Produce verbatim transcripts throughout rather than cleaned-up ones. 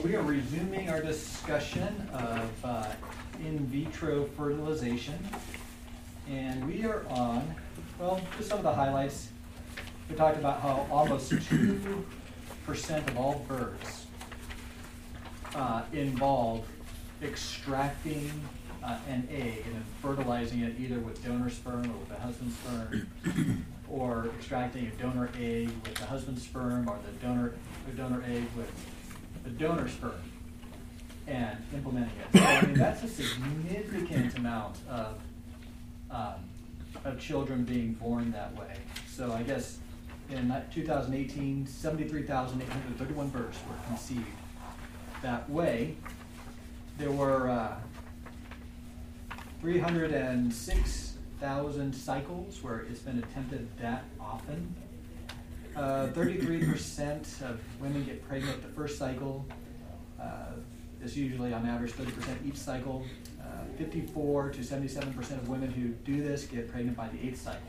we are resuming our discussion of uh, in vitro fertilization, and we are on, well, just some of the highlights. We talked about how almost two percent of all births uh, involve extracting uh, an egg and then fertilizing it either with donor sperm or with the husband's sperm, or extracting a donor egg with the husband's sperm, or the donor a donor egg with the donor sperm, and implementing it. So I mean that's a significant amount of um, of children being born that way. So I guess in two thousand eighteen, seventy-three thousand eight hundred thirty-one births were conceived that way. There were uh, three hundred six thousand cycles where it's been attempted that often. Uh, thirty-three percent of women get pregnant the first cycle. Uh, it's usually on average thirty percent each cycle. Uh, fifty-four to seventy-seven percent of women who do this get pregnant by the eighth cycle.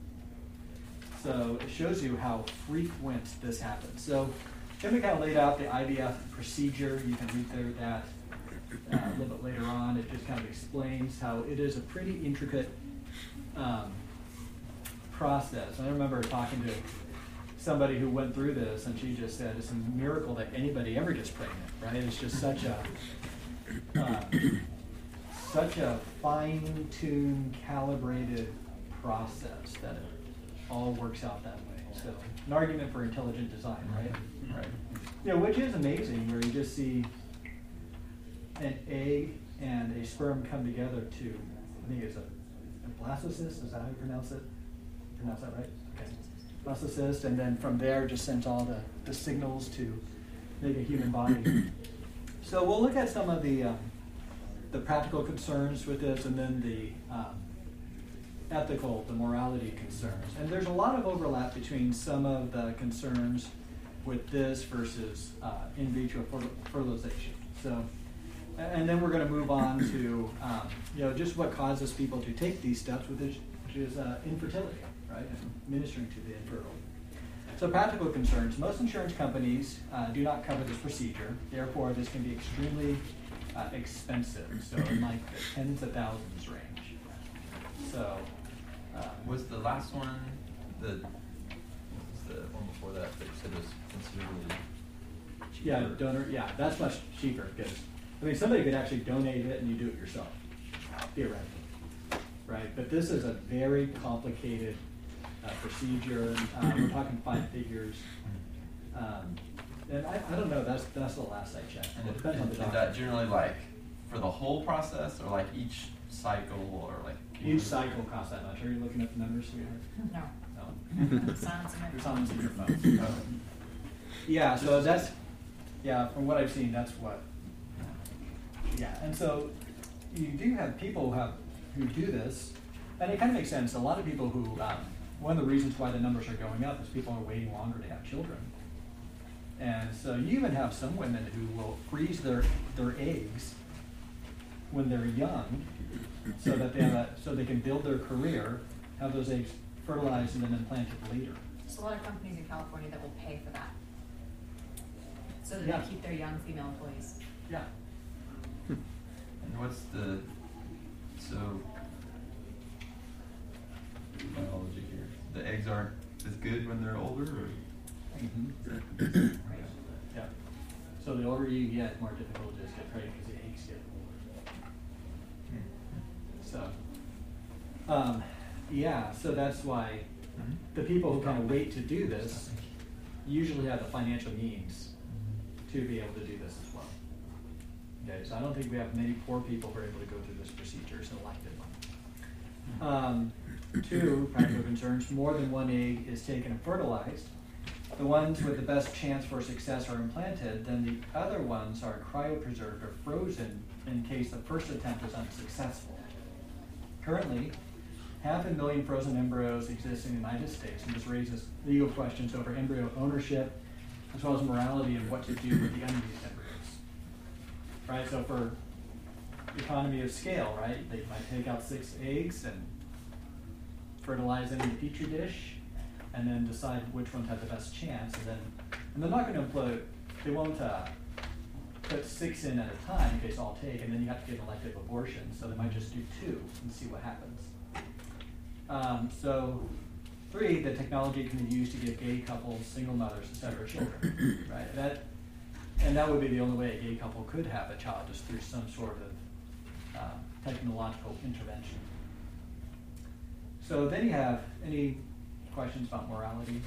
So it shows you how frequent this happens. So then we kind of laid out the I V F procedure. You can read through that uh, a little bit later on. It just kind of explains how it is a pretty intricate um, process. I remember talking to somebody who went through this, and she just said it's a miracle that anybody ever gets pregnant, right? It's just such a uh, such a fine-tuned, calibrated process that it all works out that way. So an argument for intelligent design, right? Right. You know, which is amazing, where you just see an egg and a sperm come together to, I think it's a, a blastocyst, is that how you pronounce it? Pronounce that right? Okay. Blastocyst, and then from there just sends all the, the signals to make a human body. So we'll look at some of the um, the practical concerns with this, and then the um, ethical, the morality concerns. And there's a lot of overlap between some of the concerns with this versus uh, in vitro fertilization. So, and then we're going to move on to um, you know just what causes people to take these steps, which is uh, infertility. Right, and ministering to the infertile. So practical concerns. Most insurance companies uh, do not cover this procedure. Therefore, this can be extremely uh, expensive. So in like the tens of thousands range. So um, was the last one the was the one before that that you said was considerably cheaper? Yeah, donor. Yeah, that's much cheaper because I mean somebody could actually donate it and you do it yourself, theoretically. Right, but this is a very complicated Uh, procedure. Uh, we're talking five figures, um, and I, I don't know. That's that's the last I checked. And it it, depends on the is doctor. that generally like for the whole process, or like each cycle, or like Each cycle costs that much. Are you looking at the numbers we have? No. No. Sounds Your sounds in your phone. Um, yeah. So that's yeah. From what I've seen, that's what. Yeah, and so you do have people who have who do this, and it kind of makes sense. A lot of people who. Um, One of the reasons why the numbers are going up is people are waiting longer to have children. And so you even have some women who will freeze their, their eggs when they're young so that they have a, so they can build their career, have those eggs fertilized and then implanted later. There's a lot of companies in California that will pay for that. So that Yeah. they keep their young female employees. Yeah. And what's the so biology here? The eggs aren't as good when they're older, or? Mm-hmm. Yeah. So the older you get, more difficult it is to get pregnant because the eggs get older. So, um, yeah. So that's why the people who kind of wait to do this usually have the financial means to be able to do this as well. Okay. So I don't think we have many poor people who are able to go through this procedure. So elected one. Um, Two practical concerns: more than one egg is taken and fertilized. The ones with the best chance for success are implanted, then the other ones are cryopreserved or frozen in case the first attempt is unsuccessful. Currently, half a million frozen embryos exist in the United States, and this raises legal questions over embryo ownership, as well as morality and what to do with the unused embryos. Right, so for economy of scale, right, they might take out six eggs and fertilize them in a petri dish, and then decide which ones have the best chance, and then and they're not going to employ, they won't uh, put six in at a time in case all take, and then you have to get an elective abortion, so they might just do two and see what happens. Um, so, three, the technology can be used to give gay couples, single mothers, et cetera, children, right? That, and that would be the only way a gay couple could have a child, just through some sort of uh, technological intervention. So then you have any questions about morality?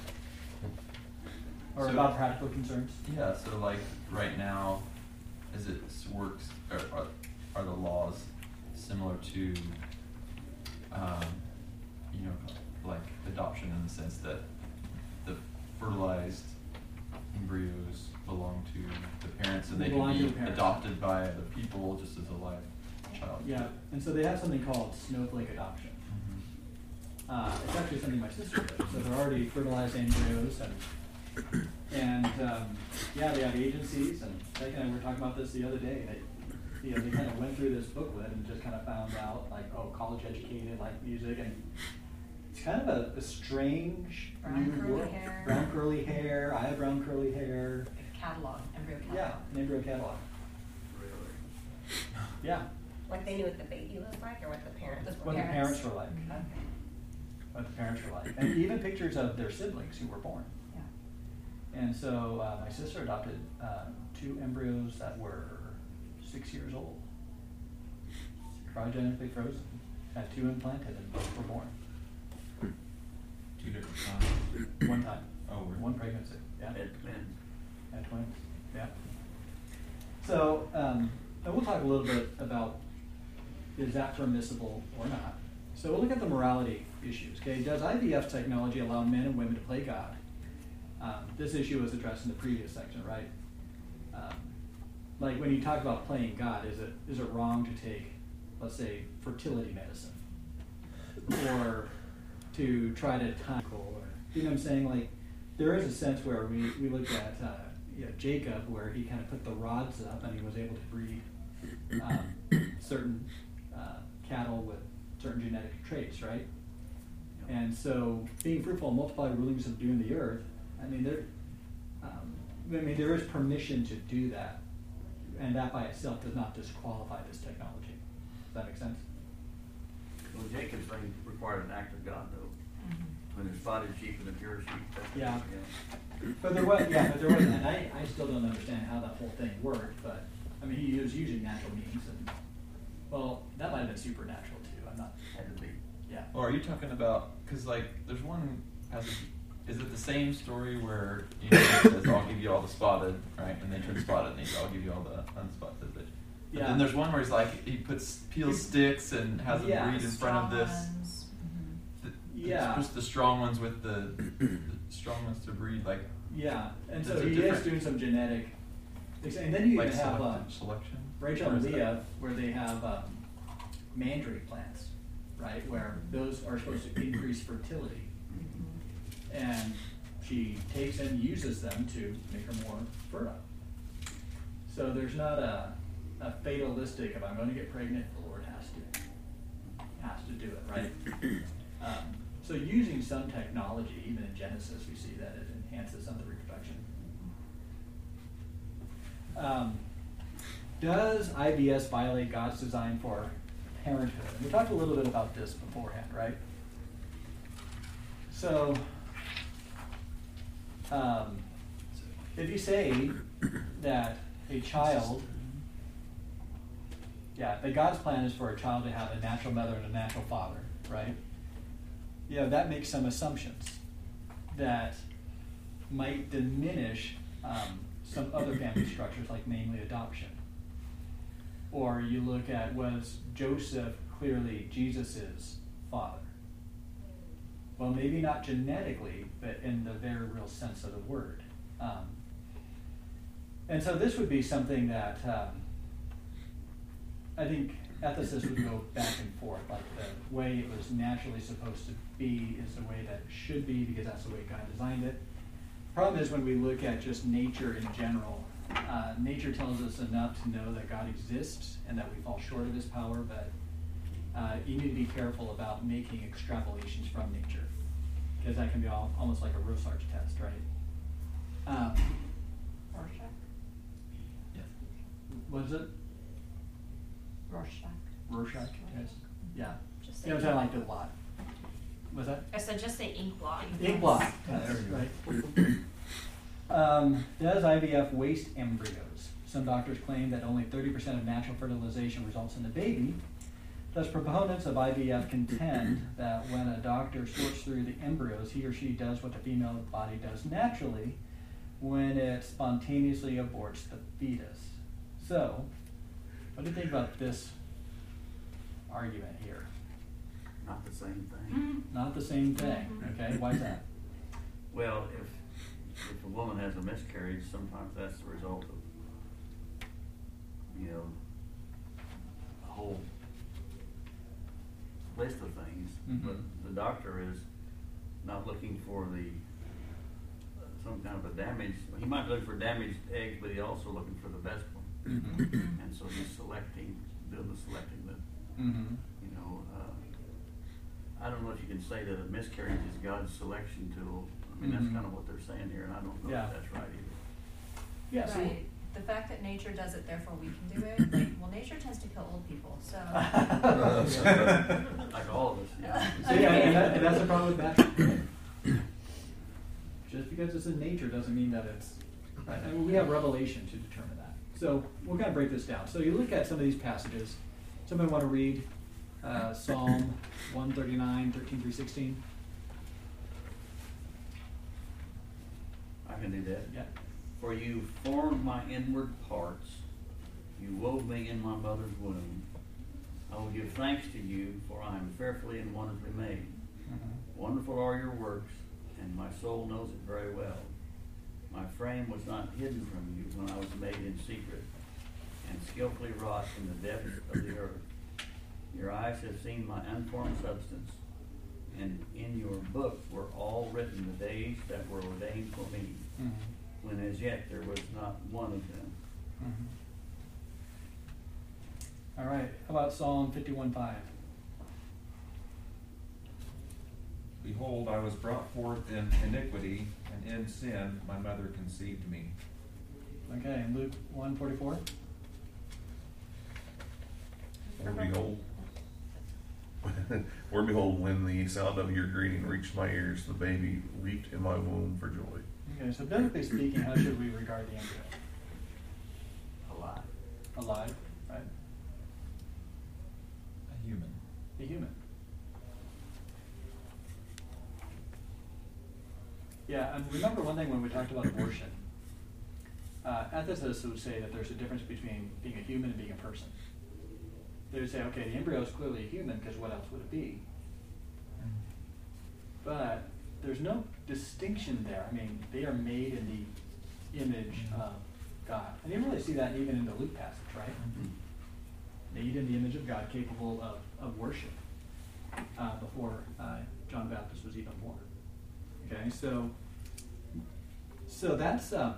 Or So- about practical concerns? Yeah, so like right now, as it s- works, are, are, are the laws similar to, um, you know, like adoption in the sense that the fertilized embryos belong to the parents and they Belong can to be the parents. adopted by other people just as a live child? Yeah, and so they have something called snowflake adoption. Mhm. Uh, it's actually something my sister did. So they're already fertilized embryos, and and um, yeah, they have agencies. And Becky and I were talking about this the other day. They, you know, they kind of went through this booklet and just kind of found out, like, oh, college educated, like music, and it's kind of a, a strange Brown new curly world. hair. Brown curly hair. I have brown curly hair. Catalog, embryo catalog. Yeah, an embryo catalog. Really? Yeah, Like they knew what the baby was like or what the parents That's were what the like? parents were like. Okay. What the parents were like, and even pictures of their siblings who were born. Yeah. And so uh, my sister adopted um, two embryos that were six years old, cryogenically frozen, had two implanted, and both were born Two different times. one time. Oh, we're- One pregnancy. Yeah. Ed twins. Had twins. Yeah. So, um, and we'll talk a little bit about is that permissible or not. So we'll look at the morality issues. Okay, does I V F technology allow men and women to play God? Um, this issue was addressed in the previous section, right? Um, like when you talk about playing God, is it is it wrong to take, let's say, fertility medicine, or to try to time, or you know what I'm saying? Like there is a sense where we we look at uh, you know, Jacob, where he kind of put the rods up and he was able to breed um, certain uh, cattle with certain genetic traits, right? And so, being fruitful and multiply, ruling, subduing the earth. I mean, there. Um, I mean, there is permission to do that, and that by itself does not disqualify this technology. Does that make sense? Well, Jacob's thing required an act of God, though. Mhm. When there's spotted sheep and the pure sheep. that's- Yeah. yeah. But there was, yeah, but there was, and I, I still don't understand how that whole thing worked. But I mean, he was using natural means, and well, that might have been supernatural too. I'm not. Had to be. Yeah. Or are you talking about, because like, there's one passage, is it the same story where, you know, it says, I'll give you all the spotted, right? And they turn spotted, and he says, I'll give you all the unspotted. But, but Yeah. then there's one where he's like, he puts, peels sticks and has them Yeah. breed in front of this. Strong ones. Mhm. The, Yeah. Puts the strong ones with the, the strong ones to breed, like, Yeah, and so Those are he is different. doing some genetic, and then you like even have uh, select, selection. Rachel Or and is that- Leah, where they have um, mandrake plants, right, where those are supposed to increase fertility. And she takes and uses them to make her more fertile. So there's not a, a fatalistic, if I'm going to get pregnant, the Lord has to, has to do it, right? Um, so using some technology, even in Genesis, we see that it enhances some of the reproduction. Um, does I V S violate God's design for parenthood? And we talked a little bit about this beforehand, right? So, um, if you say that a child, yeah, that God's plan is for a child to have a natural mother and a natural father, right? Yeah, that makes some assumptions that might diminish um, some other family structures, like namely adoption. Or you look at, was Joseph clearly Jesus's father? Well, maybe not genetically, but in the very real sense of the word. Um, and so this would be something that um, I think ethicists would go back and forth. Like the way it was naturally supposed to be is the way that it should be, because that's the way God designed it. Problem is when we look at just nature in general, uh, nature tells us enough to know that God exists and that we fall short of his power, but uh, you need to be careful about making extrapolations from nature, because that can be all, almost like a Rorschach test, right? Um, Rorschach? Yeah. what is it? Rorschach. Rorschach test? Yeah. Just You know, say I liked it a lot. Was that? I said just say ink blot. Ink blot. That's right. Um, does I V F waste embryos? Some doctors claim that only thirty percent of natural fertilization results in the baby. Thus, proponents of I V F contend that when a doctor sorts through the embryos, he or she does what the female body does naturally when it spontaneously aborts the fetus. So, what do you think about this argument here? Not the same thing. Mm-hmm. Not the same thing, okay? Why is that? Well, if, if a woman has a miscarriage, sometimes that's the result of, you know, a whole list of things. Mhm. But the doctor is not looking for the, uh, some kind of a damage. He might be looking for damaged eggs, but he's also looking for the best one. Mm-hmm. And so he's selecting, doing the selecting that, Mm-hmm. you know, uh, I don't know if you can say that a miscarriage is God's selection tool. I mean, that's Mhm. kind of what they're saying here, and I don't know Yeah. if that's right either. Yeah, so Right. The fact that nature does it, therefore we can do it. Like, well, nature tends to kill old people, so. Like all of us, yeah. So yeah, and, that, and that's the problem with that. Just because it's in nature doesn't mean that it's. Right? I mean, we have revelation to determine that. So we're going to break this down. So you look at some of these passages. Somebody want to read uh, Psalm one thirty-nine, thirteen through sixteen? I can do that. Yeah. For you formed my inward parts, you wove me in my mother's womb. I will give thanks to you, for I am fearfully and wonderfully made. Mm-hmm. Wonderful are your works, and my soul knows it very well. My frame was not hidden from you when I was made in secret, and skillfully wrought in the depths of the earth. Your eyes have seen my unformed substance, and in your book were all written the days that were ordained for me, Mm-hmm. when as yet there was not one of them. Mm-hmm. All right. How about Psalm fifty-one five? Behold, I was brought forth in iniquity, and in sin my mother conceived me. Okay, and Luke one forty-four? For behold, for behold, when the sound of your greeting reached my ears, the baby leaped in my womb for joy. Okay, so biblically speaking, how should we regard the embryo? Alive. Alive, right? A human. A human. Yeah, and remember one thing when we talked about abortion. Uh, ethicists would say that there's a difference between being a human and being a person. They would say, okay, the embryo is clearly a human because what else would it be? But there's no distinction there. I mean, they are made in the image of God. And you really see that even in the Luke passage, right? Made in the image of God, capable of, of worship uh, before uh, John the Baptist was even born. Okay, so so that's um,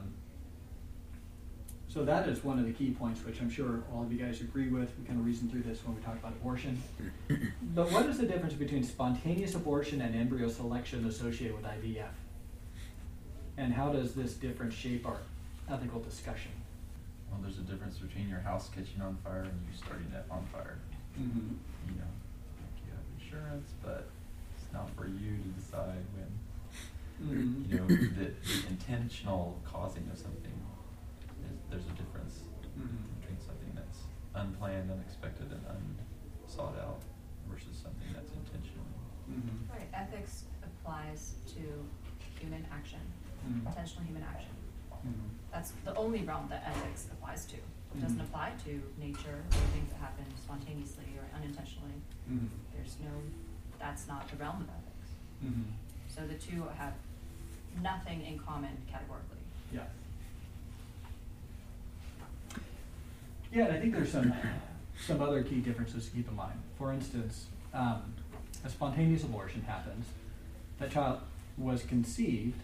so that is one of the key points, which I'm sure all of you guys agree with. We kind of reasoned through this when we talked about abortion. But what is the difference between spontaneous abortion and embryo selection associated with I V F? And how does this difference shape our ethical discussion? Well, there's a difference between your house catching on fire and you starting it on fire. Mm-hmm. You know, like you have insurance, but it's not for you to decide when. Mm-hmm. You know, the, the intentional causing of something, is, there's a difference Mm-hmm. between something that's unplanned, unexpected, and unsought out versus something that's intentional. Mm-hmm. Right, ethics applies to human action, Mhm. intentional human action. Mm-hmm. That's the only realm that ethics applies to. It doesn't Mhm. apply to nature or things that happen spontaneously or unintentionally. Mm-hmm. There's no, that's not the realm of ethics. Mm-hmm. So the two have nothing in common categorically. Yeah. Yeah, and I think there's some some other key differences to keep in mind. For instance, um, a spontaneous abortion happens. That child was conceived,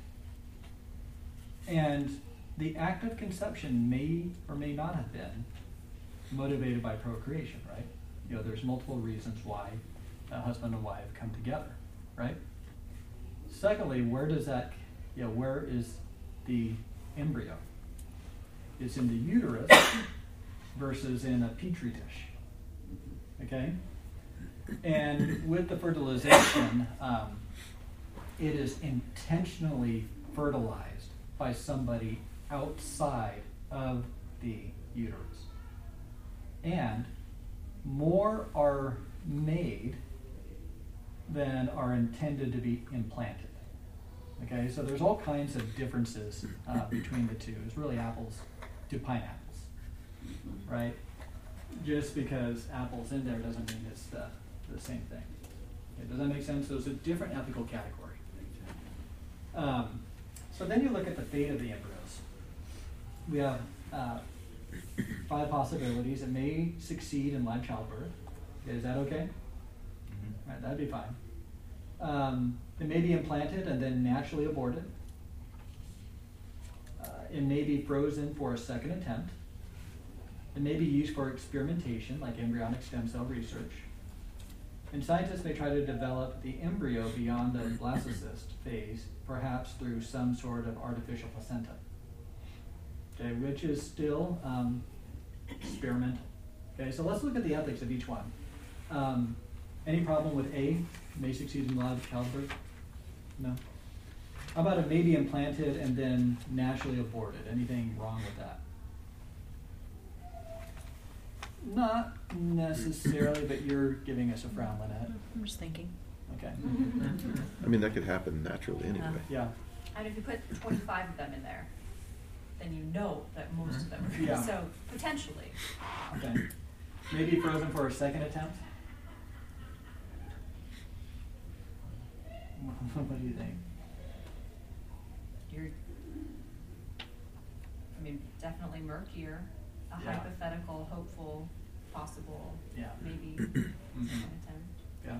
and the act of conception may or may not have been motivated by procreation, right? You know, there's multiple reasons why a husband and wife come together, right? Secondly, where does that, you know, where is the embryo? It's in the uterus, versus in a petri dish. Okay? And with the fertilization, um, it is intentionally fertilized by somebody outside of the uterus. And more are made than are intended to be implanted. Okay, so there's all kinds of differences uh, between the two. It's really apples to pineapples, right? Just because apple's in there doesn't mean it's the, the same thing. Okay, does that make sense? So it's a different ethical category. Um, so then you look at the fate of the embryos. We have uh, five possibilities. It may succeed in live childbirth. Is that okay? Mhm. Right, that'd be fine. Um, it may be implanted and then naturally aborted. Uh, it may be frozen for a second attempt. It may be used for experimentation, like embryonic stem cell research. And scientists may try to develop the embryo beyond the blastocyst phase, perhaps through some sort of artificial placenta. Okay, which is still um, experimental. Okay, so let's look at the ethics of each one. Um, any problem with A, may succeed in live childbirth? No? How about it may be implanted and then naturally aborted? Anything wrong with that? Not necessarily, but you're giving us a frown, Lynette. I'm just thinking. Okay. I mean, that could happen naturally anyway. Yeah. And if you put twenty-five of them in there, then you know that most of them are good. Yeah. So potentially. Okay. Maybe frozen for a second attempt? What do you think? You're, I mean, definitely murkier. A Yeah. hypothetical, hopeful, possible, Yeah. maybe Mhm. second attempt. Yeah.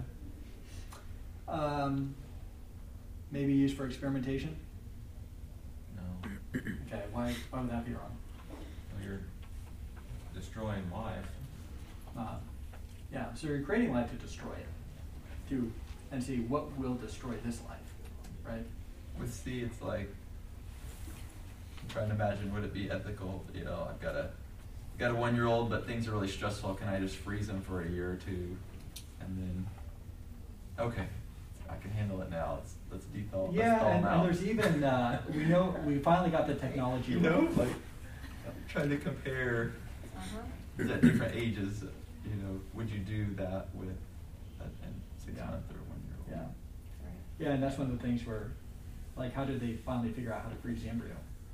Um, maybe used for experimentation? No. Okay, why, why would that be wrong? Well, you're destroying life. Uh, yeah, so you're creating life to destroy it, to, and see what will destroy this life, right? With C, it's like, I'm trying to imagine, would it be ethical, you know, I've got a, got a one-year-old, but things are really stressful, can I just freeze him for a year or two, and then, okay, I can handle it now, let's, let's dethaw, let's Yeah, thaw him and, and out. there's even, uh, we know, we finally got the technology. You know, like, I'm trying to compare, Uh-huh. at different ages, you know, would you do that with a, a six-month Yeah. or one-year-old? Yeah. Right. Yeah, and that's one of the things where, like, how did they finally figure out how to freeze the embryo?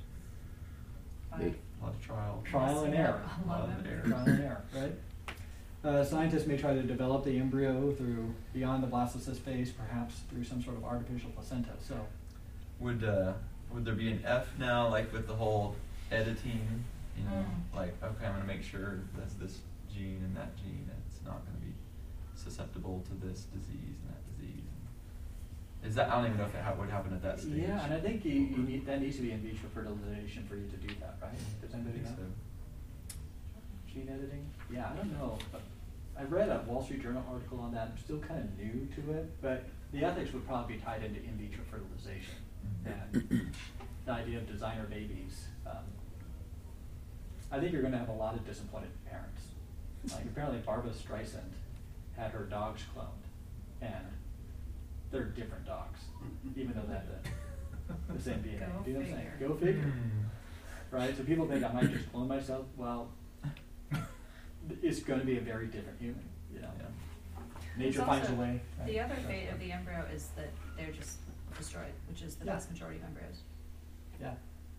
By A lot of trial. Trial and messing error. up a lot of Trial and them. error. Trial and error, right? Uh, scientists may try to develop the embryo through beyond the blastocyst phase, perhaps through some sort of artificial placenta. So, Would uh would there be an F now, like with the whole editing? You know, Mm. like okay, I'm gonna make sure that's this gene and that gene, and it's not gonna be susceptible to this disease and that disease. Is that I don't even know if it ha- would happen at that stage. yeah, and I think you, you need that needs to be in vitro fertilization for you to do that, right? Does I anybody think know? so. Gene editing? Yeah, I don't know. But I read a Wall Street Journal article on that. I'm still kind of new to it, but the ethics would probably be tied into in vitro fertilization and the idea of designer babies. Um, I think you're going to have a lot of disappointed parents. Like apparently Barbara Streisand had her dogs cloned, and they're different dogs, even though they have the, the same D N A. Go Do you know what I'm saying? figure. Go figure. Hmm. Right? So people think I might just clone myself. Well, it's going to be a very different human. You know, Yeah. nature It's finds a also- way. right? The other So, fate of the embryo is that they're just destroyed, which is the Yeah. vast majority of embryos. Yeah.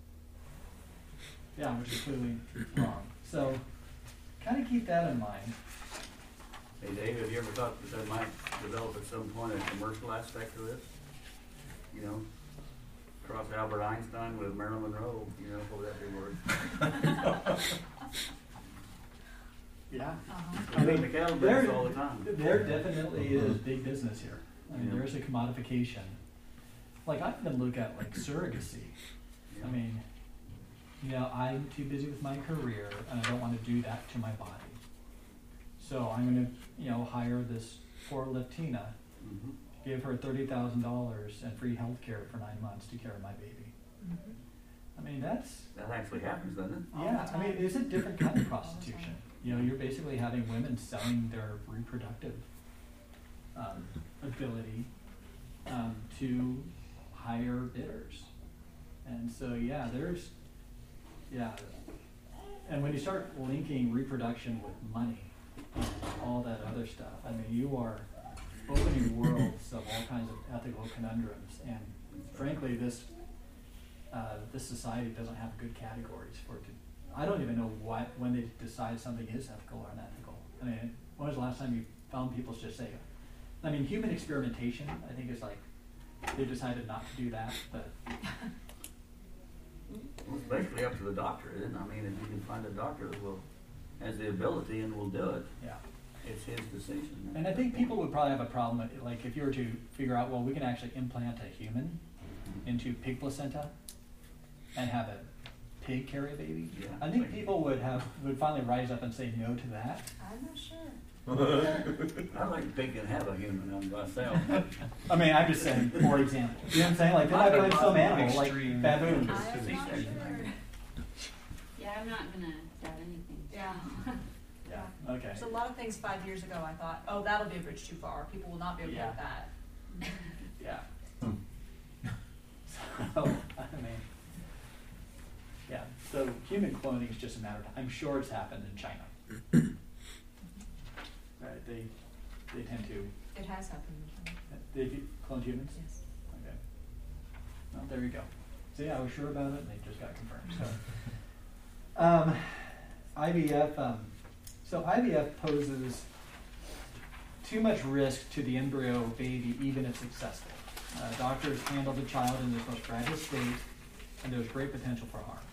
Yeah, which is clearly wrong. So, kind of keep that in mind. Hey Dave, have you ever thought that there might develop at some point a commercial aspect to this? You know, cross Albert Einstein with Marilyn Monroe, you know, what would that be worth? Yeah. Uh-huh. I mean, the cattle there, breeds all the time. there definitely is big business here. I mean, Yeah. there's a commodification. Like, I even look at, like, surrogacy. I mean, you know, I'm too busy with my career, and I don't want to do that to my body. So I'm going to, you know, hire this poor Latina, Mhm. give her thirty thousand dollars and free health care for nine months to care of my baby. Mhm. I mean, that's, That actually happens, doesn't it? All yeah, the I mean, time. it's a different kind of All the prostitution. time. You know, you're basically having women selling their reproductive um, ability um, to higher bidders. And so, yeah, there's, yeah. And when you start linking reproduction with money, and all that other stuff, I mean, you are opening worlds of all kinds of ethical conundrums. And frankly, this uh, this society doesn't have good categories for it to. I don't even know what when they decide something is ethical or unethical. I mean, when was the last time you found people just say? I mean, human experimentation. I think is like they decided not to do that, but Well, it's basically up to the doctor, isn't it? I mean, if you can find a doctor that will, has the ability and will do it, yeah. it's his decision. And I think people would probably have a problem, with, like if you were to figure out, well, we can actually implant a human into pig placenta and have a pig carry a baby. Yeah. I think people would have would finally rise up and say no to that. I'm not sure. I like pig can have a human on myself. I mean, I'm just saying, for example. You know what I'm saying? Like, then I find some animal, like Extreme. baboons. I'm not C-section. sure. Yeah, I'm not gonna doubt anything. Yeah. Yeah, okay. So a lot of things five years ago, I thought, oh, that'll be a bridge too far. People will not be okay Yeah. with that. Yeah. So, I mean, yeah. So human cloning is just a matter of, I'm sure it's happened in China. Right, they, they tend to, It has happened. they clone humans? Yes. Okay. Well, there you go. See, I was sure about it and they just got confirmed, so. Um, I V F, um, so I V F poses too much risk to the embryo baby even if successful. Uh, doctors handle the child in this most fragile state and there's great potential for harm.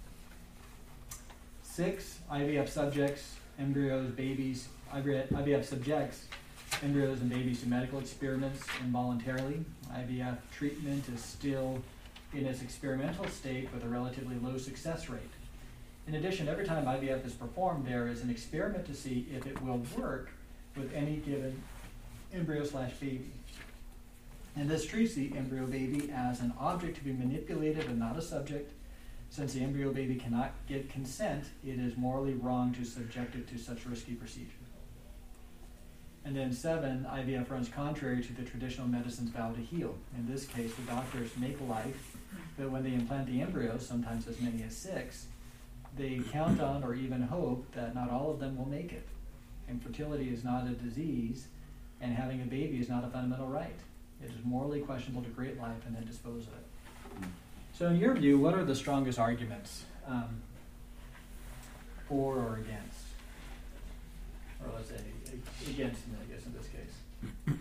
Six, I V F subjects, embryos, babies, I V F subjects, embryos and babies to medical experiments involuntarily. I V F treatment is still in its experimental state with a relatively low success rate. In addition, every time I V F is performed, there is an experiment to see if it will work with any given embryo slash baby. And this treats the embryo baby as an object to be manipulated and not a subject. Since the embryo baby cannot get consent, it is morally wrong to subject it to such risky procedure. And then seven, I V F runs contrary to the traditional medicine's vow to heal. In this case, the doctors make life, but when they implant the embryos, sometimes as many as six, they count on or even hope that not all of them will make it. Infertility is not a disease, and having a baby is not a fundamental right. It is morally questionable to create life and then dispose of it. So in your view, what are the strongest arguments um, for or against? Or let's say against, I guess, in this case.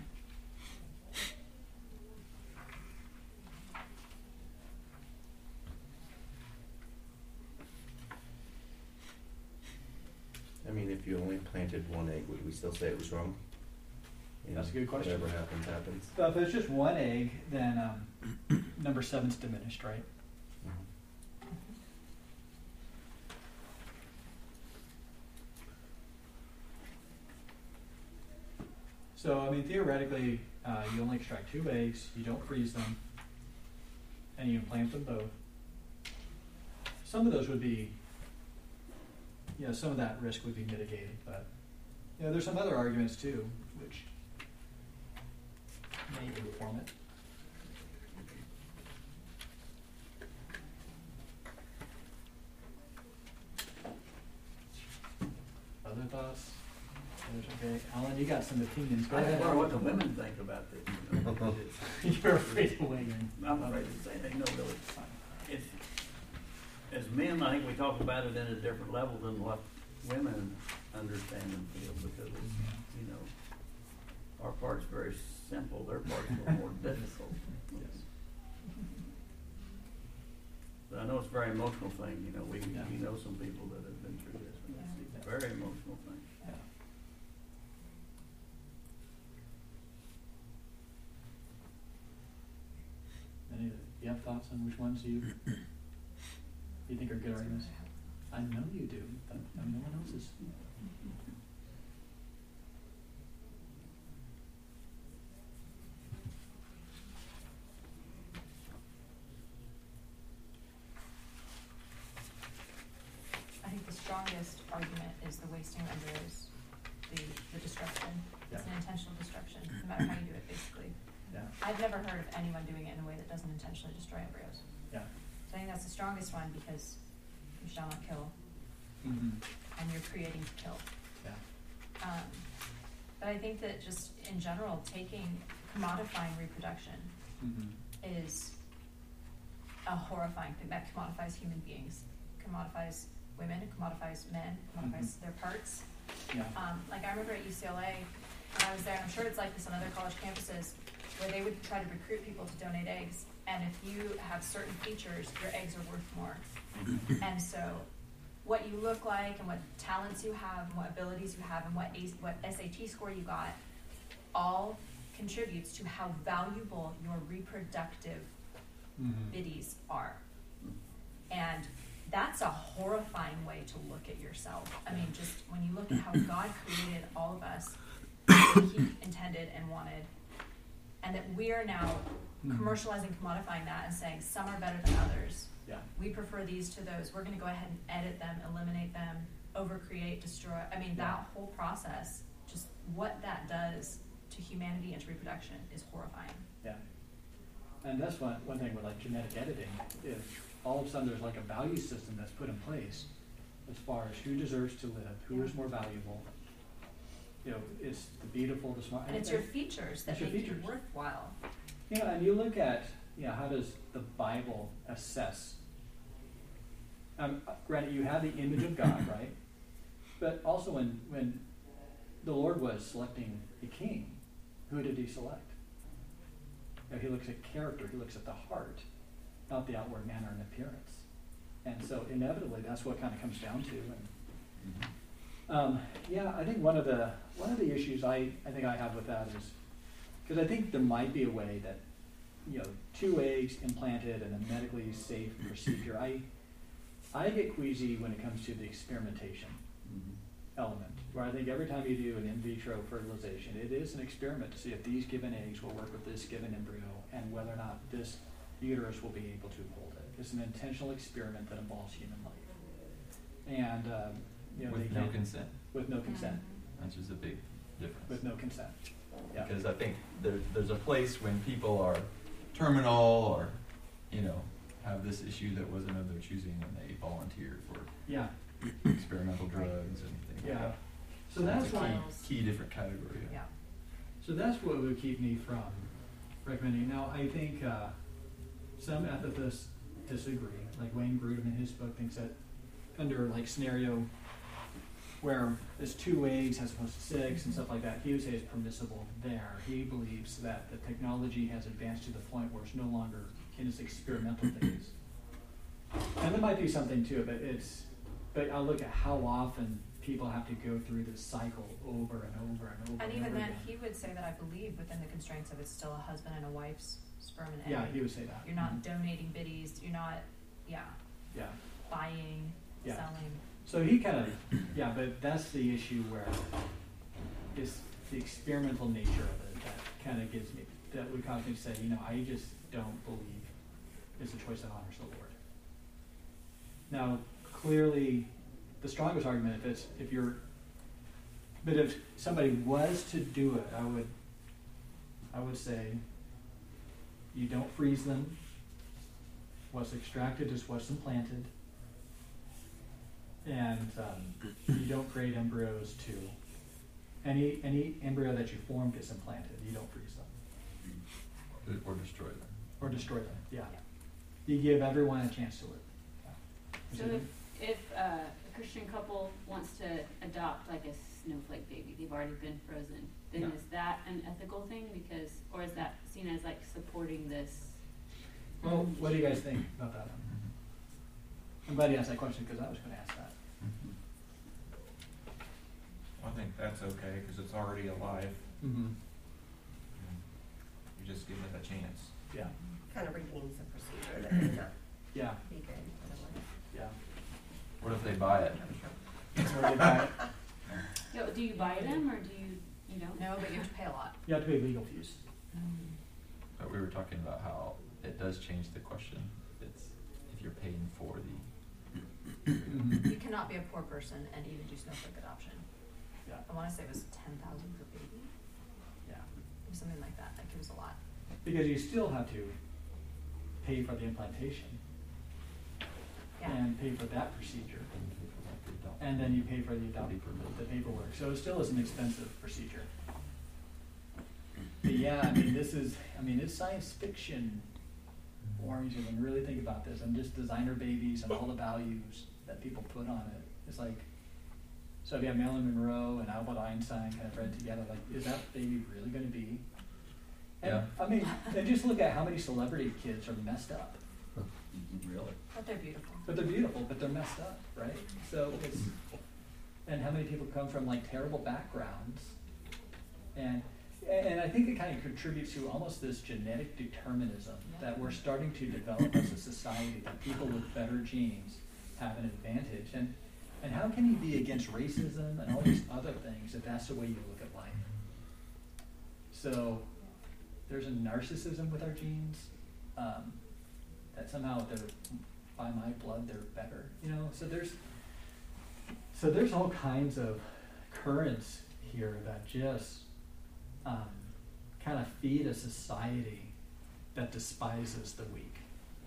I mean, if you only planted one egg, would we still say it was wrong? You That's a know, good question. Whatever happens, happens. So if it's just one egg, then um, number seven's diminished, right? Mhm. So, I mean, theoretically, uh, you only extract two eggs, you don't freeze them, and you implant them both. Some of those would be, you know, some of that risk would be mitigated, but, you know, there's some other arguments too, which may inform it. Other thoughts? Others, okay. Alan, you got some opinions. Go I ahead. wonder what the women think about this. You know, it's- You're afraid to weigh in. I'm afraid to say they know really. It's, as men, I think we talk about it at a different level than what women understand and feel, because it's, you know, our part's very simple, their part's a little more difficult. Yes. But I know it's a very emotional thing, you know, we, Yeah. we know some people that have been through this, and it's a very emotional thing. Yeah. Any, you have thoughts on which ones you you think are good arguments? I know you do, but no one else is. strongest argument is the wasting of embryos, the, the destruction. It's Yeah. an intentional destruction, no matter how you do it, basically. Yeah, I've never heard of anyone doing it in a way that doesn't intentionally destroy embryos. yeah. So I think that's the strongest one, because you shall not kill, Mm-hmm. and you're creating to kill. Yeah. Um, but I think that just in general, taking, commodifying reproduction Mm-hmm. is a horrifying thing that commodifies human beings, commodifies women, commodifies men, commodifies Mhm. their parts. Yeah. Um, like I remember at U C L A, when I was there, and I'm sure it's like this on other college campuses, where they would try to recruit people to donate eggs, and if you have certain features, your eggs are worth more. And so, what you look like, and what talents you have, and what abilities you have, and what A- what S A T score you got, all contributes to how valuable your reproductive Mm-hmm. biddies are. And that's a horrifying way to look at yourself. I mean, just when you look at how God created all of us, what He intended and wanted, and that we are now Mhm. commercializing, commodifying that, and saying some are better than others. Yeah. We prefer these to those. We're going to go ahead and edit them, eliminate them, overcreate, destroy. I mean, Yeah. that whole process, just what that does to humanity and to reproduction is horrifying. Yeah. And that's one, one thing with like genetic editing, if all of a sudden there's like a value system that's put in place as far as who deserves to live, who is Yeah. more valuable, you know, it's the beautiful, the smart. And it's your features that It's your make features. you worthwhile. You know, and you look at, you know, how does the Bible assess? Um, granted, you have the image of God, right? But also when, when the Lord was selecting a king, who did he select? You know, he looks at character, he looks at the heart, not the outward manner and appearance. And so inevitably, that's what kind of comes down to. And um, yeah, I think one of the one of the issues I, I think I have with that is, because I think there might be a way that, you know, two eggs implanted in a medically safe procedure. I I get queasy when it comes to the experimentation Mhm. element, where I think every time you do an in vitro fertilization, it is an experiment to see if these given eggs will work with this given embryo and whether or not this uterus will be able to hold it. It's an intentional experiment that involves human life. And, um, you know, With they no can't- consent, With no consent, which is a big difference. with no consent. Yeah. Because I think there, there's a place when people are terminal or, you know, have this issue that wasn't of their choosing and they volunteer for Yeah, experimental drugs and things like yeah. that. So that's It's a why, key, key different category. Yeah. so that's what would keep me from recommending. Now, I think uh, some ethicists disagree. Like Wayne Grudem in his book thinks that under like scenario where there's two eggs as opposed to six and stuff like that, he would say it's permissible there. He believes that the technology has advanced to the point where it's no longer in its experimental phase. And there might be something to it, but it's, but I look at how often people have to go through this cycle over and over and over And and even over then, again. he would say that I believe within the constraints of it's still a husband and a wife's sperm and egg. Yeah, he would say that. You're not Mhm. donating biddies, you're not, yeah, Yeah. buying, Yeah. selling. So he kind of, yeah, but that's the issue where it's the experimental nature of it that kind of gives me, that would cause me to say, you know, I just don't believe it's a choice that honors the Lord. Now, clearly, the strongest argument, if it's, if you're, but if somebody was to do it, I would, I would say, you don't freeze them. What's extracted is what's implanted. And um, you don't create embryos to, any any embryo that you form gets implanted. You don't freeze them Or destroy them. or destroy them. Yeah, you give everyone a chance to live. Yeah. So if, if uh, a Christian couple wants to adopt like a snowflake baby, they've already been frozen, then Yeah. is that an ethical thing? Because, or is that seen as like supporting this? Well, what do you guys think about that one? I'm glad you asked that question because I was going to ask that. I think that's okay, cause it's already alive. Mm-hmm. You just give it a chance. Yeah, Kind of redeems the procedure that may not yeah, be good otherwise. yeah. What if they buy it? Or they buy it. Yo, do you buy them or do you, you don't? No, but you have to pay a lot. You have to pay legal fees. But we were talking about how it does change the question. It's if you're paying for the Mhm. You cannot be a poor person and even do snowflake adoption. Yeah, I wanna say it was ten thousand per baby, yeah. it was something like that, like it was a lot. Because you still have to pay for the implantation Yeah. and pay for that procedure. And then you pay for the adopt, the paperwork, so it still is an expensive procedure. But yeah, I mean, this is, I mean, it's science fiction oriented when you really think about this, and just designer babies and all the values that people put on it. It's like, so if you have Marilyn Monroe and Albert Einstein kind of read together, like, is that baby really gonna be? And, Yeah. I mean, and just look at how many celebrity kids are messed up. Really? But they're beautiful. But they're beautiful, but they're messed up, right? So it's, and how many people come from like terrible backgrounds, and and I think it kind of contributes to almost this genetic determinism that we're starting to develop as a society, that people with better genes have an advantage, and and how can you be against racism and all these other things if that's the way you look at life? So there's a narcissism with our genes. Um, that somehow they're, by my blood, they're better, you know? So there's, so there's all kinds of currents here that just um, kind of feed a society that despises the weak.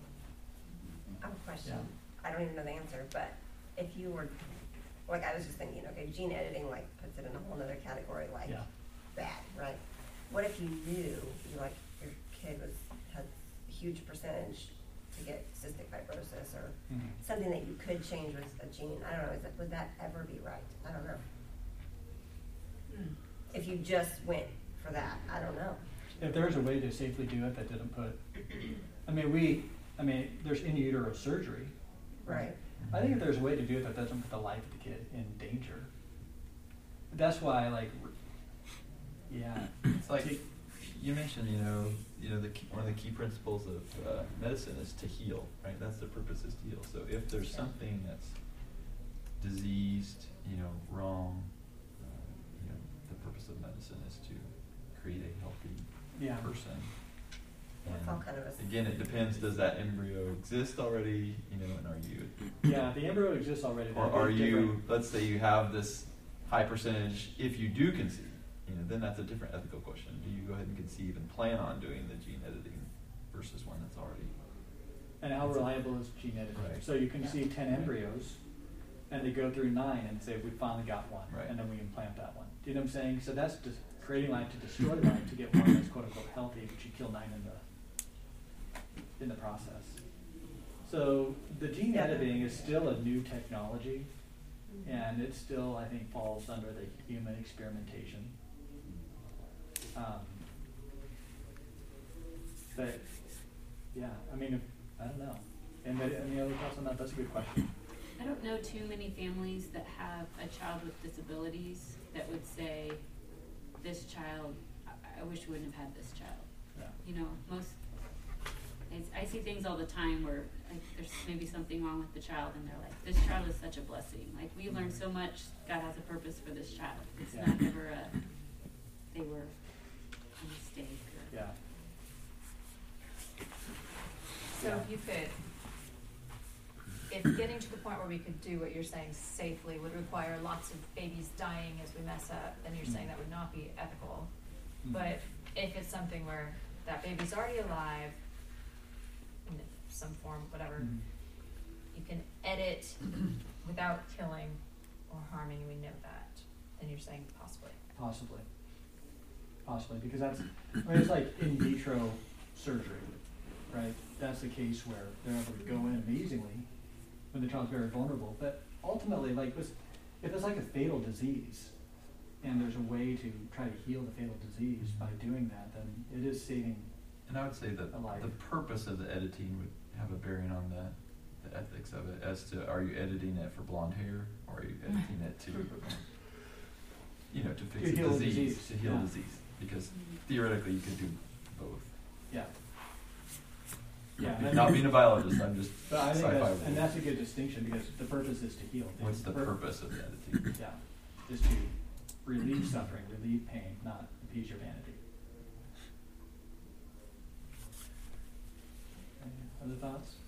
I have a question. Yeah. I don't even know the answer, but if you were, like, I was just thinking, okay, gene editing, like, puts it in a whole nother category, like, Yeah. bad, right? What if you knew, you like, your kid was, had a huge percentage to get cystic fibrosis or Mhm. something that you could change with a gene? I don't know, is that, would that ever be right? I don't know. Mm. If you just went for that, I don't know. If there's a way to safely do it that didn't put, I mean, we, I mean, there's in utero surgery. Right. I think if there's a way to do it that doesn't put the life of the kid in danger. That's why, like, yeah. It's like, Take- you mentioned, you know, you know, the key, one of the key principles of uh, medicine is to heal, right? That's the purpose, is to heal. So if there's something that's diseased, you know, wrong, uh, you know, the purpose of medicine is to create a healthy Yeah. person. It's And all kind of a- again, it depends. Does that embryo exist already? You know, and are you? Yeah, the embryo exists already. Or That'd be are you? different. Let's say you have this high percentage. If you do conceive, you know, then that's a different ethical question. Do you go ahead and conceive and plan on doing the gene editing versus one that's already? And how reliable is gene editing? Right. So you can see ten embryos, and they go through nine and say, we finally got one, Right. and then we implant that one. Do you know what I'm saying? So that's just creating life to destroy life to get one that's quote unquote healthy, but you kill nine in the in the process. So the gene Yeah. editing is still a new technology, and it still, I think, falls under the human experimentation. Um, but yeah, I mean, if, I don't know. And any other thoughts on that? That's a good question. I don't know too many families that have a child with disabilities that would say, this child, I, I wish we wouldn't have had this child. Yeah. You know, most, it's, I see things all the time where, like, there's maybe something wrong with the child and they're like, this child is such a blessing. Like, we learned so much, God has a purpose for this child. It's Yeah. not ever a, they were a mistake or. Yeah. So Yeah. if you could, if getting to the point where we could do what you're saying safely would require lots of babies dying as we mess up, then you're saying that would not be ethical. Mm. But if it's something where that baby's already alive, in some form, whatever, Mhm. you can edit without killing or harming, we know that, then you're saying possibly. Possibly. Possibly, because that's, I mean, it's like in vitro surgery, right? That's the case where they're able to go in amazingly when the child's very vulnerable. But ultimately, like, this, if it's like a fatal disease, and there's a way to try to heal the fatal disease by doing that, then it is saving. And I would say that Alive. the purpose of the editing would have a bearing on the, the ethics of it, as to, are you editing it for blonde hair, or are you editing it to, you know, to fix To a heal a disease, disease, to heal yeah. disease, because theoretically you could do both. Yeah. Yeah. Not, and I not think- being a biologist, I'm just But I think sci-fi. that's, and world. that's a good distinction, because the purpose is to heal. What's the pur- purpose of the editing? Yeah, is to relieve suffering, relieve pain, not appease your vanity. Any other thoughts?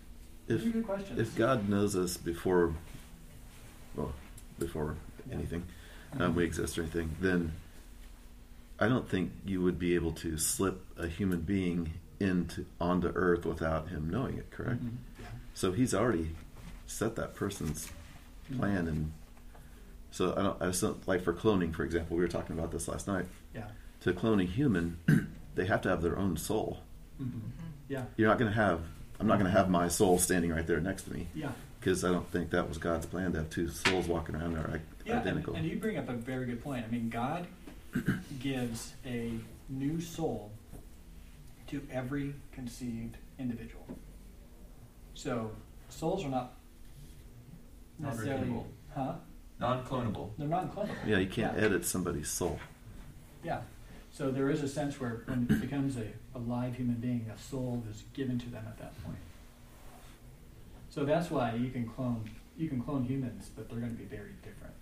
These if, are good questions. if God knows us before, well, before Yeah. anything, um, we exist or anything, then I don't think you would be able to slip a human being into onto Earth without him knowing it, correct? Mhm. Yeah. So he's already set that person's plan, and so I don't. I just don't like for cloning, for example. We were talking about this last night. Yeah. To clone a human, they have to have their own soul. Mhm. Yeah. You're not going to have. I'm not going to have my soul standing right there next to me. Yeah. Because I don't think that was God's plan to have two souls walking around that are i- Yeah, and, identical. and you bring up a very good point. I mean, God gives a new soul to every conceived individual. So souls are not necessarily, Non-redeemable. huh? Non-clonable. They're not clonable. Yeah, you can't Yeah. edit somebody's soul. Yeah. So there is a sense where when it becomes a, a live human being, a soul is given to them at that point. So that's why you can clone you can clone humans, but they're going to be very different.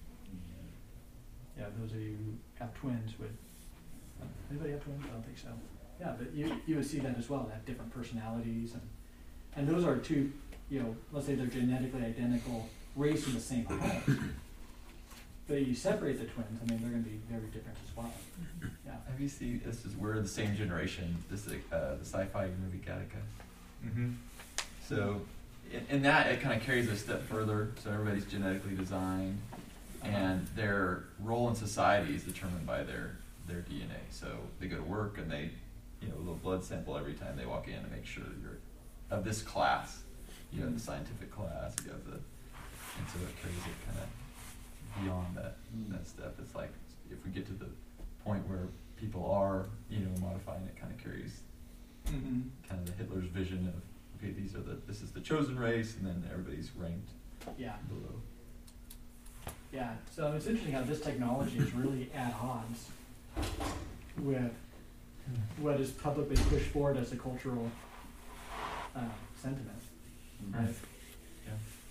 Yeah, those of you who have twins would. Anybody have twins? I don't think so. Yeah, but you you would see that as well. They have different personalities, and and those are two. You know, let's say they're genetically identical, raised in the same home. But you separate the twins, I mean, they're going to be very different as well. Yeah. Have you seen, this is, we're the same generation, this is uh, the sci-fi movie Gattaca. Mm-hmm. So in, in that, it kind of carries a step further. So everybody's genetically designed, and their role in society is determined by their, their D N A. So they go to work and they, you know, a little blood sample every time they walk in to make sure you're of this class. You have the scientific class, you have the, and so it carries it kind of beyond that that step. It's like if we get to the point where people are, you know, modifying, it kind of carries Mm-hmm. kind of the Hitler's vision of, okay, these are the, this is the chosen race, and then everybody's ranked Yeah. below. Yeah. So it's interesting how this technology is really at odds with what is publicly pushed forward as a cultural uh, sentiment. Right. Yeah.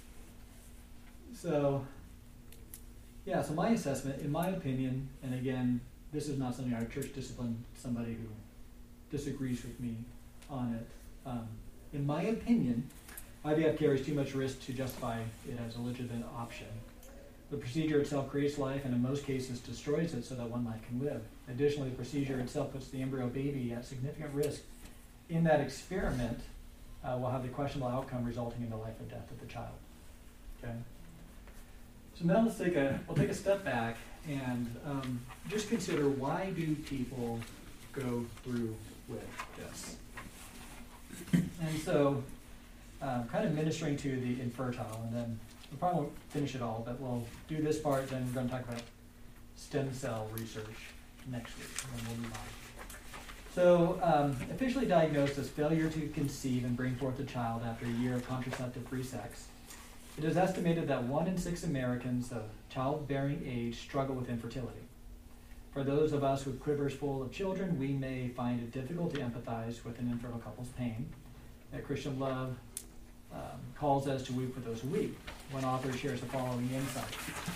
So, yeah, so my assessment, in my opinion, and again, this is not something our church disciplined somebody who disagrees with me on it. Um, in my opinion, I V F carries too much risk to justify it as a legitimate option. The procedure itself creates life and in most cases destroys it so that one life can live. Additionally, the procedure itself puts the embryo baby at significant risk. In that experiment, uh, will have the questionable outcome resulting in the life or death of the child. Okay. So now let's take a we'll take a step back and um, just consider, why do people go through with this? And so, uh, kind of ministering to the infertile, and then we probably won't finish it all, but we'll do this part. Then we're going to talk about stem cell research next week, and then we'll move on. So, um, officially diagnosed as failure to conceive and bring forth a child after a year of contraceptive-free sex, it is estimated that one in six Americans of childbearing age struggle with infertility. For those of us with quivers full of children, we may find it difficult to empathize with an infertile couple's pain. That Christian Love um, calls us to weep with those who weep. One author shares the following insight.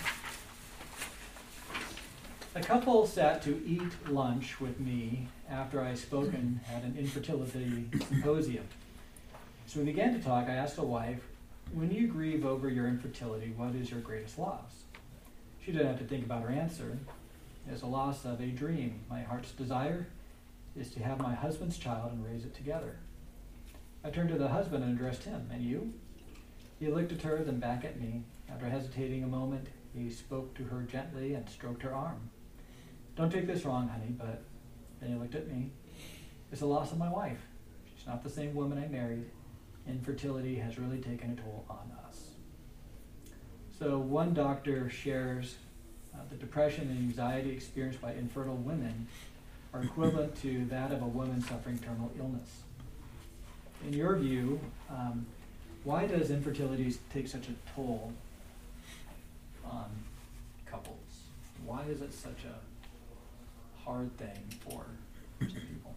A couple sat to eat lunch with me after I spoken at an infertility symposium. So we began to talk. I asked the wife, when you grieve over your infertility, what is your greatest loss? She didn't have to think about her answer. It's a loss of a dream. My heart's desire is to have my husband's child and raise it together. I turned to the husband and addressed him. And you? He looked at her, then back at me. After hesitating a moment, he spoke to her gently and stroked her arm. Don't take this wrong, honey, but then he looked at me. It's the loss of my wife. She's not the same woman I married. Infertility has really taken a toll on us. So one doctor shares uh, the depression and anxiety experienced by infertile women are equivalent to that of a woman suffering terminal illness. In your view, um, why does infertility take such a toll on couples? Why is it such a hard thing for some people?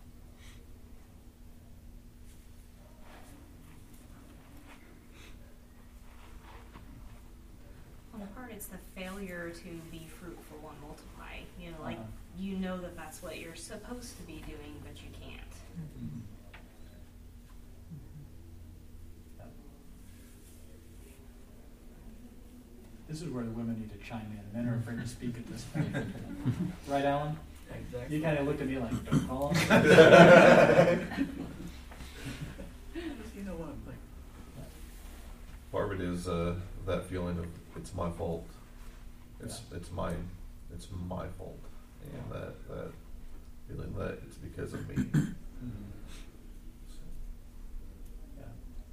Well, in part, it's the failure to be fruitful and multiply. You know, like, Uh-huh. you know that that's what you're supposed to be doing, but you can't. Mm-hmm. Yeah. This is where the women need to chime in. Men are afraid to speak at this point. Right, Alan? Exactly. You kind of looked at me like, don't call him. You know what I'm thinking. Part of it is uh, that feeling of it's my fault. It's Yeah. it's my it's my fault, and Yeah. that that feeling that it's because of me. Mhm. So, Yeah.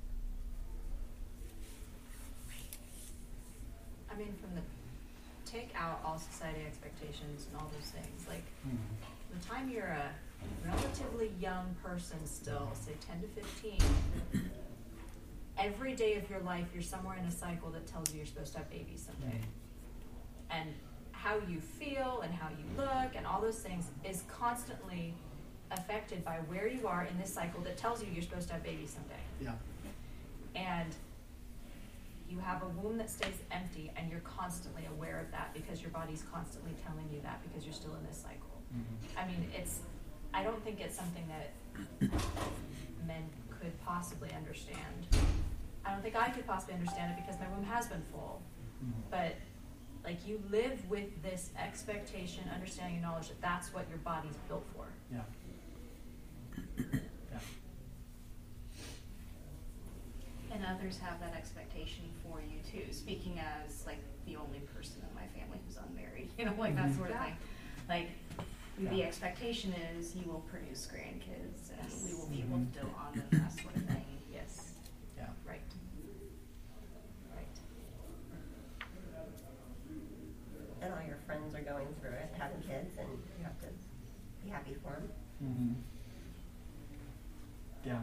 I mean, from the, take out all society expectations and all those things, like, Mhm. the time you're a relatively young person still, say ten to fifteen, every day of your life, you're somewhere in a cycle that tells you you're supposed to have babies someday. And how you feel and how you look and all those things is constantly affected by where you are in this cycle that tells you you're supposed to have babies someday. Yeah. And you have a womb that stays empty, and you're constantly aware of that because your body's constantly telling you that because you're still in this cycle. Mhm. I mean, it's, I don't think it's something that men could possibly understand. I don't think I could possibly understand it because my womb has been full. Mhm. But, like, you live with this expectation, understanding, and knowledge that that's what your body's built for. Yeah. Yeah. And others have that expectation for you too. Speaking as like the only person in my family who's unmarried, you know, like that Mhm. sort of Yeah. thing. Like the Yeah. expectation is you will produce grandkids and Yes. we will be able Mhm. to dote on them, that sort of thing. Yes. Yeah. Right. Right. And all your friends are going through it, having kids, and you have to be happy for them. Mm-hmm. Yeah.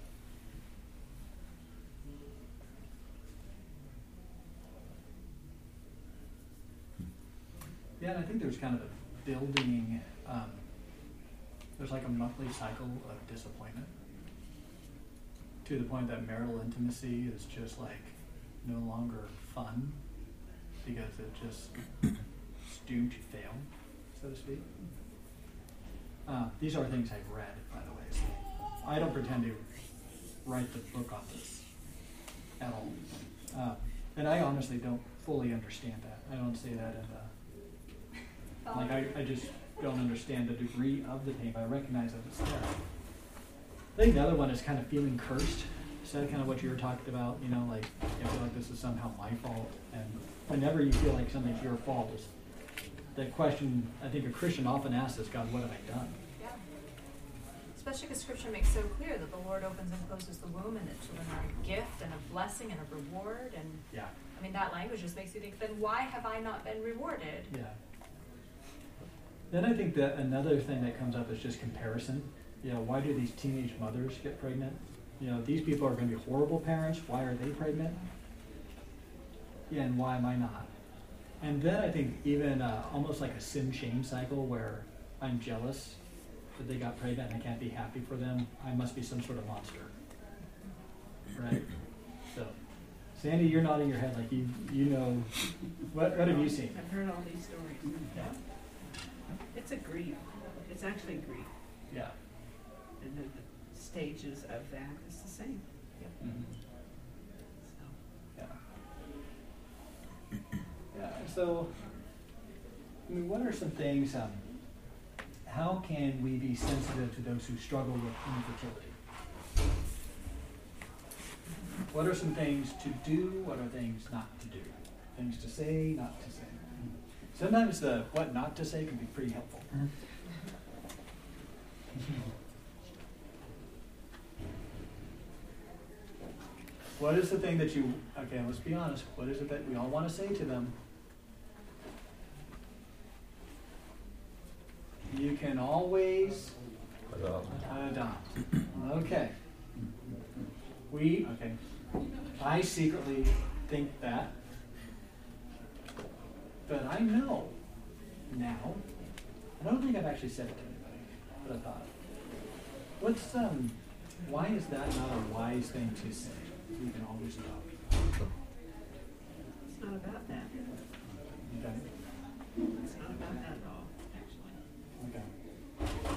Yeah, and I think there's kind of a building, um, there's like a monthly cycle of disappointment to the point that marital intimacy is just like no longer fun because it just it's doomed to fail, so to speak. Uh, these are things I've read, by the way. So I don't pretend to write the book on this at all. Uh, and I honestly don't fully understand that. I don't say that in the, like I, I just don't understand the degree of the pain, but I recognize that it's there. I think the other one is kind of feeling cursed. Is that kind of what you were talking about? You know, like you feel like this is somehow my fault. And whenever you feel like something's your fault, is the question I think a Christian often asks is, God, what have I done? Yeah. Especially because Scripture makes so clear that the Lord opens and closes the womb, and that children are a gift and a blessing and a reward. And Yeah. I mean, that language just makes you think, then why have I not been rewarded? Yeah. Then I think that another thing that comes up is just comparison. You know, why do these teenage mothers get pregnant? You know, these people are going to be horrible parents. Why are they pregnant? Yeah, and why am I not? And then I think even uh, almost like a sin shame cycle where I'm jealous that they got pregnant and I can't be happy for them. I must be some sort of monster, right? So, Sandy, you're nodding your head like you you know. What what have you seen? I've heard all these stories. Yeah. It's a grief. It's actually grief. Yeah. And the, the stages of that is the same. Yep. Mm-hmm. So. Yeah. Yeah. So, I mean, what are some things? Um, how can we be sensitive to those who struggle with infertility? What are some things to do? What are things not to do? Things to say, not to say. Sometimes the what not to say can be pretty helpful. What is the thing that you, okay, let's be honest, what is it that we all want to say to them? You can always Adopt. adopt. Okay. We, okay, I secretly think that, but I know now, I don't think I've actually said it to anybody, but I thought, what's, um, why is that not a wise thing to say? You can always adopt. It's not about that. Okay. It's not about that at all, actually. Okay.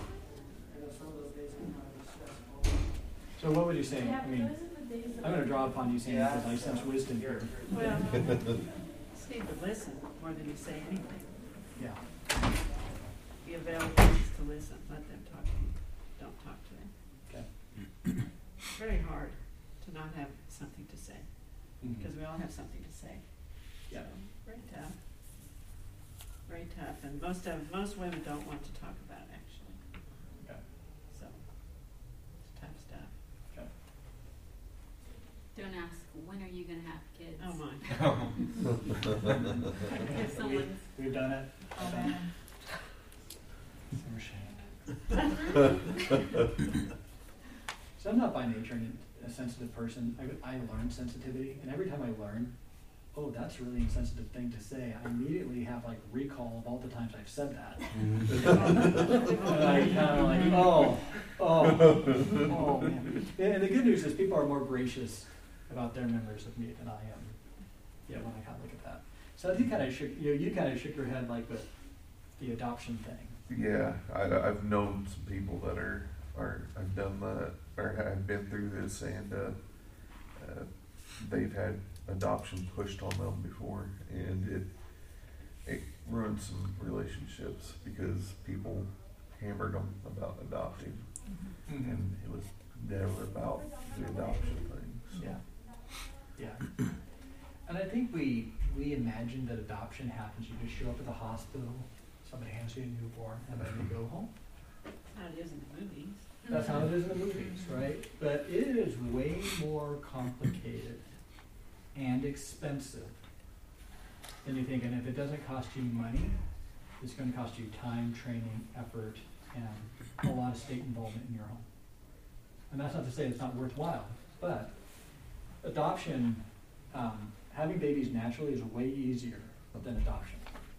So what would you say? I mean, I'm going to draw upon you, Sandy, because I sense wisdom here. Well, just need to listen more than you say anything. Yeah. Be available just to listen, let them talk to you, don't talk to them. Okay. It's very hard to not have something to say, Mhm. because we all have something to say. Yeah. So, very tough. Very tough, and most of, most women don't want to talk about it, actually, Okay. so, it's tough stuff. Okay. Don't ask, when are you gonna have kids? Oh, my. If someone's, We've done it. Oh, man. So ashamed. So I'm not by nature a sensitive person. I, I learned sensitivity, and every time I learn, oh, that's a really insensitive thing to say, I immediately have like recall of all the times I've said that. And I kind of like, oh, oh, oh, man. And the good news is people are more gracious about their memories of me than I am. Yeah, when I kind of look at that. So you kind of shook, you know, you kind of shook your head like with the adoption thing. Yeah, I, I've known some people that are, are I've done that or have been through this, and uh, uh, they've had adoption pushed on them before, and it it ruined some relationships because people hammered them about adopting, Mm-hmm. and it was never about the adoption thing. So. Yeah, yeah. And I think we we imagine that adoption happens. You just show up at the hospital, somebody hands you a newborn, and then you go home. How it is in the movies. That's how it is in the movies, right? But it is way more complicated and expensive than you think. And if it doesn't cost you money, it's going to cost you time, training, effort, and a lot of state involvement in your home. And that's not to say it's not worthwhile, but adoption, um, having babies naturally is way easier than adoption.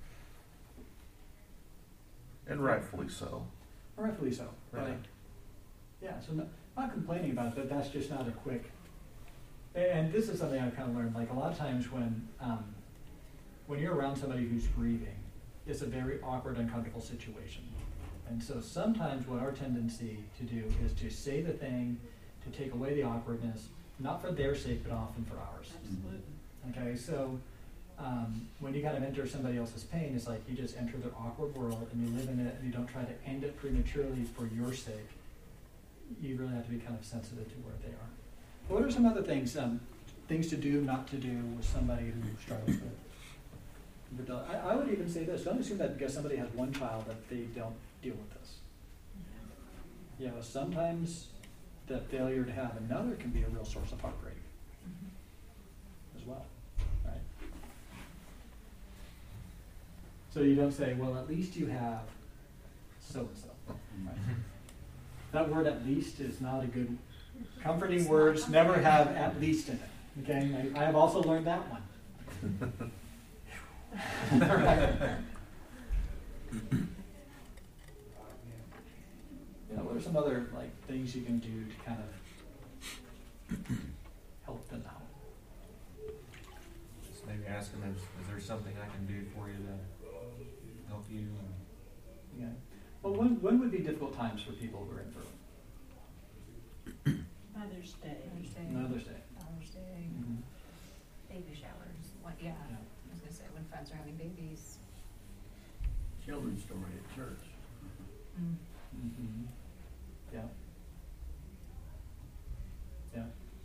And rightfully so. Rightfully so, right? Right. Yeah, so not, not complaining about it, but that's just not a quick. And this is something I've kind of learned. Like a lot of times when um, when you're around somebody who's grieving, it's a very awkward, uncomfortable situation. And so sometimes what our tendency to do is to say the thing to take away the awkwardness, not for their sake, but often for ours. Absolutely. Okay, so um, when you kind of enter somebody else's pain, it's like you just enter their awkward world and you live in it and you don't try to end it prematurely for your sake. You really have to be kind of sensitive to where they are. What are some other things, um, things to do, not to do with somebody who struggles with? But I, I would even say this: don't assume that because somebody has one child that they don't deal with this. You know, sometimes the failure to have another can be a real source of heartbreak as well, right? So you don't say, well, at least you have so and so. Right? That word "at least" is not a good. Comforting words never have "at least" in it. Okay, I, I have also learned that one. Right. You know, what are some other like things you can do to kind of help them out? Just maybe ask them, is, is there something I can do for you to help you? Yeah. Well, when when would be difficult times for people who are infertile? Mother's Day. Mother's Day. Mother's Day. Father's Day. Mm-hmm. Baby showers. What, yeah, Yeah. I was gonna say, when friends are having babies. Children's story at church. Mm. Mm-hmm. Yeah. Yeah.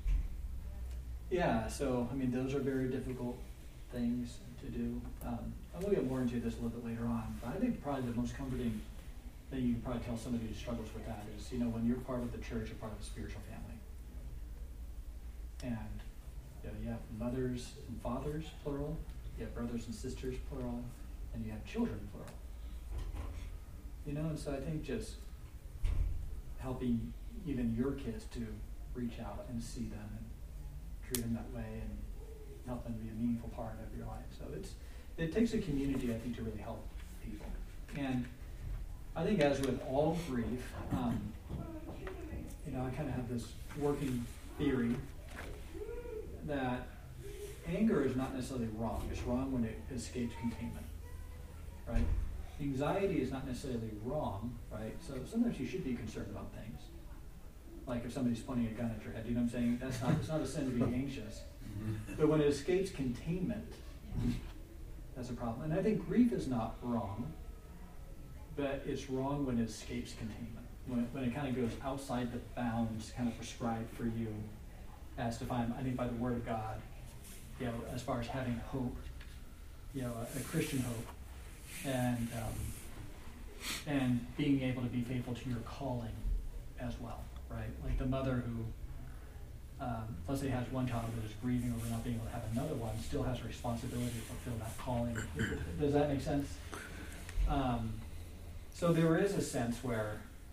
Yeah, so, I mean, those are very difficult things to do. Um, I'm going to get more into this a little bit later on, but I think probably the most comforting thing you can probably tell somebody who struggles with that is, you know, when you're part of the church, you're part of a spiritual family. And you know, you have mothers and fathers, plural, you have brothers and sisters, plural, and you have children, plural. You know, and so I think just helping even your kids to reach out and see them and treat them that way and help them be a meaningful part of your life. So it's it takes a community, I think, to really help people. And I think as with all grief, um, you know, I kind of have this working theory that anger is not necessarily wrong. It's wrong when it escapes containment, right? Anxiety is not necessarily wrong, right? So sometimes you should be concerned about things. Like if somebody's pointing a gun at your head, you know what I'm saying? That's not, it's not a sin to be anxious. But when it escapes containment, that's a problem. And I think grief is not wrong, but it's wrong when it escapes containment, when, when it kind of goes outside the bounds kind of prescribed for you as defined, I think, by the Word of God, you know, as far as having hope, you know, a, a Christian hope, and um, and being able to be faithful to your calling as well, right? Like the mother who, um, let's say, has one child that is grieving over not being able to have another one, still has a responsibility to fulfill that calling. Does that make sense? Um, so there is a sense where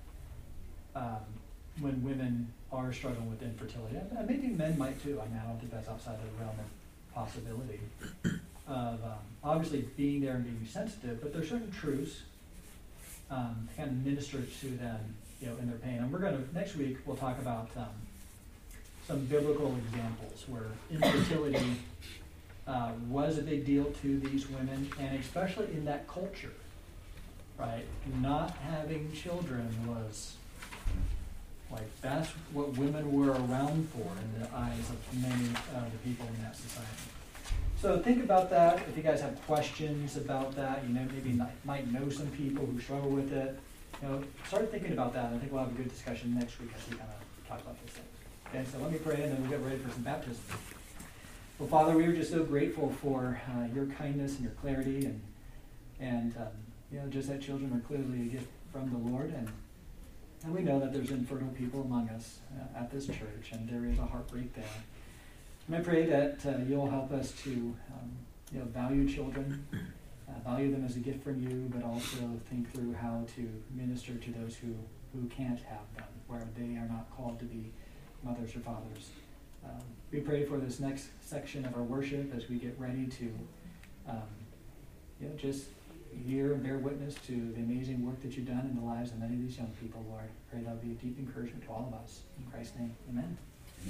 um, when women are struggling with infertility, and maybe men might too, I mean, I don't think that's outside of the realm of possibility, of um, obviously being there and being sensitive, but there's certain truths um, to kind of minister to them, you know, in their pain. And we're going to, next week, we'll talk about um, some biblical examples where infertility uh, was a big deal to these women, and especially in that culture, right? Not having children was, like, that's what women were around for in the eyes of many of the people in that society. So think about that. If you guys have questions about that, you know, maybe not, might know some people who struggle with it, you know, start thinking about that. I think we'll have a good discussion next week as we kind of talk about this thing. Okay, so let me pray and then we'll get ready for some baptism. Well, Father, we are just so grateful for uh, your kindness and your clarity, and and um, you know, just that children are clearly a gift from the Lord, and and we know that there's infertile people among us uh, at this church, and there is a heartbreak there. And I pray that uh, you'll help us to um, you know, value children, uh, value them as a gift from you, but also think through how to minister to those who, who can't have them, where they are not called to be mothers or fathers. Um, we pray for this next section of our worship as we get ready to um, you know, just hear and bear witness to the amazing work that you've done in the lives of many of these young people, Lord. Pray that'll be a deep encouragement to all of us. In Christ's name, amen.